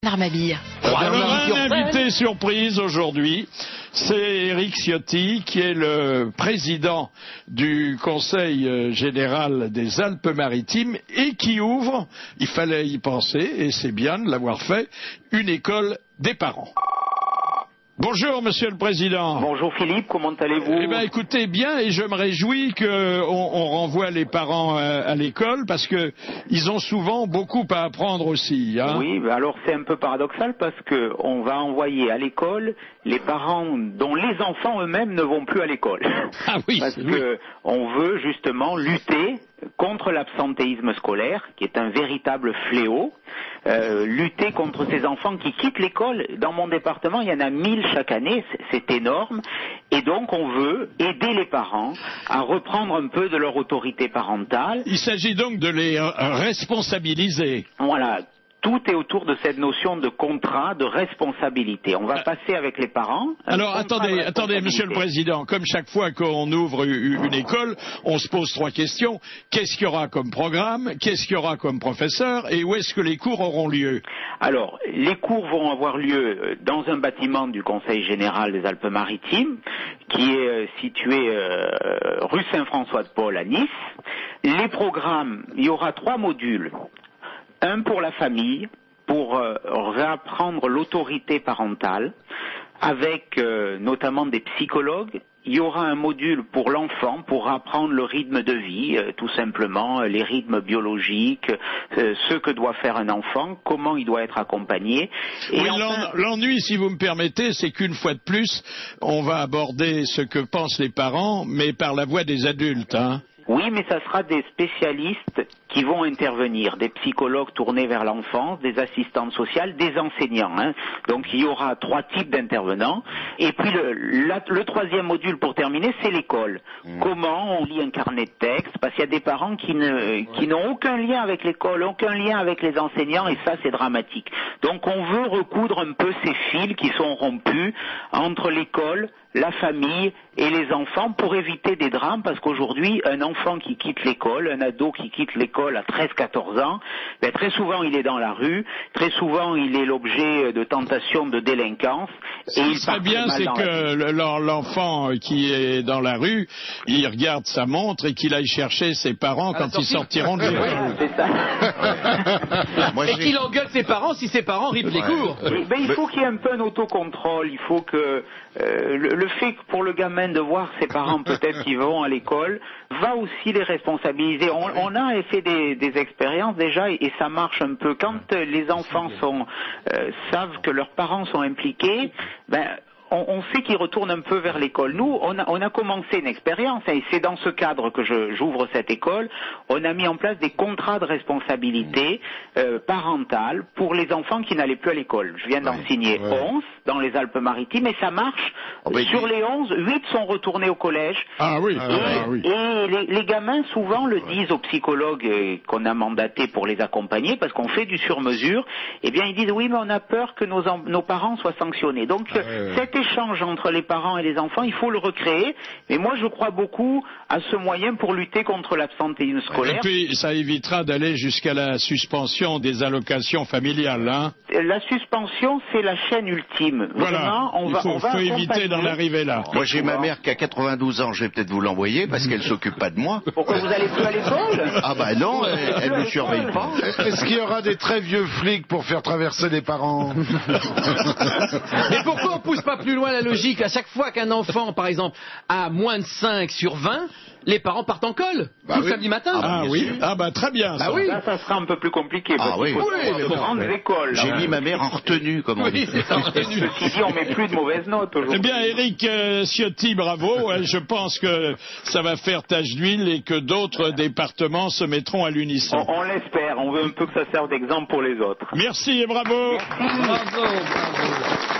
Mabille. Un invité surprise aujourd'hui, c'est Éric Ciotti, qui est le président du Conseil général des Alpes-Maritimes et qui ouvre, il fallait y penser, et c'est bien de l'avoir fait, une école des parents. Bonjour Monsieur le Président. Bonjour Philippe, comment allez-vous? Eh bien écoutez bien, et je me réjouis qu'on renvoie les parents à l'école parce que ils ont souvent beaucoup à apprendre aussi. Hein. Oui, alors c'est un peu paradoxal parce que on va envoyer à l'école les parents dont les enfants eux-mêmes ne vont plus à l'école. Ah oui. Parce que on veut justement lutter contre l'absentéisme scolaire, qui est un véritable fléau, lutter contre ces enfants qui quittent l'école. Dans mon département, il y en a 1000 chaque année, c'est énorme, et donc on veut aider les parents à reprendre un peu de leur autorité parentale. Il s'agit donc de les responsabiliser. Voilà. Tout est autour de cette notion de contrat, de responsabilité. On va passer avec les parents. Alors attendez, Monsieur le Président, comme chaque fois qu'on ouvre une école, on se pose 3 questions. Qu'est-ce qu'il y aura comme programme? Qu'est-ce qu'il y aura comme professeur? Et où est-ce que les cours auront lieu? Alors, les cours vont avoir lieu dans un bâtiment du Conseil général des Alpes-Maritimes, qui est situé rue Saint-François-de-Paul à Nice. Les programmes, il y aura 3 modules. Un pour la famille, pour réapprendre l'autorité parentale, avec notamment des psychologues. Il y aura un module pour l'enfant, pour apprendre le rythme de vie, tout simplement, les rythmes biologiques, ce que doit faire un enfant, comment il doit être accompagné. Et oui, enfin... l'ennui, si vous me permettez, c'est qu'une fois de plus, on va aborder ce que pensent les parents, mais par la voix des adultes, hein. Oui, mais ça sera des spécialistes qui vont intervenir, des psychologues tournés vers l'enfance, des assistantes sociales, des enseignants. Hein. Donc il y aura 3 types d'intervenants. Et puis le 3e module pour terminer, c'est l'école. Comment on lit un carnet de texte? Parce qu'il y a des parents qui n'ont aucun lien avec l'école, aucun lien avec les enseignants, et ça c'est dramatique. Donc on veut recoudre un peu ces fils qui sont rompus entre l'école, la famille et les enfants pour éviter des drames, parce qu'aujourd'hui, un enfant qui quitte l'école, un ado qui quitte l'école à 13-14 ans, ben, très souvent il est dans la rue, très souvent il est l'objet de tentations de délinquance. Ce qui serait bien, c'est que l'enfant qui est dans la rue, il regarde sa montre et qu'il aille chercher ses parents quand ils sortiront de l'école. C'est ça. Et qu'il engueule ses parents si ses parents ripent les cours. Ben, il faut qu'il y ait un peu un autocontrôle, il faut que le fait que pour le gamin de voir ses parents peut-être qui vont à l'école va aussi les responsabiliser. On a fait des expériences déjà et ça marche un peu. Quand les enfants savent que leurs parents sont impliqués, ben on sait qu'ils retournent un peu vers l'école. Nous, on a commencé une expérience, et c'est dans ce cadre que j'ouvre cette école. On a mis en place des contrats de responsabilité parentale pour les enfants qui n'allaient plus à l'école. Je viens d'en signer 11 dans les Alpes-Maritimes, et ça marche. Sur les 11, 8 sont retournés au collège. Ah oui. Et les gamins souvent le disent aux psychologues qu'on a mandatés pour les accompagner, parce qu'on fait du sur-mesure. Eh bien, ils disent oui, mais on a peur que nos parents soient sanctionnés. Donc cet échange entre les parents et les enfants, il faut le recréer. Et moi, je crois beaucoup à ce moyen pour lutter contre l'absentéisme scolaire. Et puis, ça évitera d'aller jusqu'à la suspension des allocations familiales, hein. La suspension, c'est la chaîne ultime. Voilà. Vraiment, il faut éviter d'en arriver là. Moi, j'ai ma mère qui a 92 ans, je vais peut-être vous l'envoyer parce qu'elle s'occupe pas de moi. Pourquoi vous allez plus à l'école? Ah bah non, elle ne me surveille pas. Est-ce qu'il y aura des très vieux flics pour faire traverser les parents? Mais pourquoi on pousse pas plus loin la logique? À chaque fois qu'un enfant, par exemple, a moins de 5 sur 20, les parents partent en colle tout le samedi matin. Ah oui. Ah bah très bien. Bah oui. Là, ça sera un peu plus compliqué. Ah oui. Mais grandes écoles. J'ai mis ma mère en retenue, comme on dit. C'est ça, en retenue. Ceci dit, on met plus de mauvaises notes aujourd'hui. Eh bien, Éric Ciotti, bravo. Je pense que ça va faire tache d'huile et que d'autres départements se mettront à l'unisson. On l'espère. On veut un peu que ça serve d'exemple pour les autres. Merci et bravo. Merci. Bravo.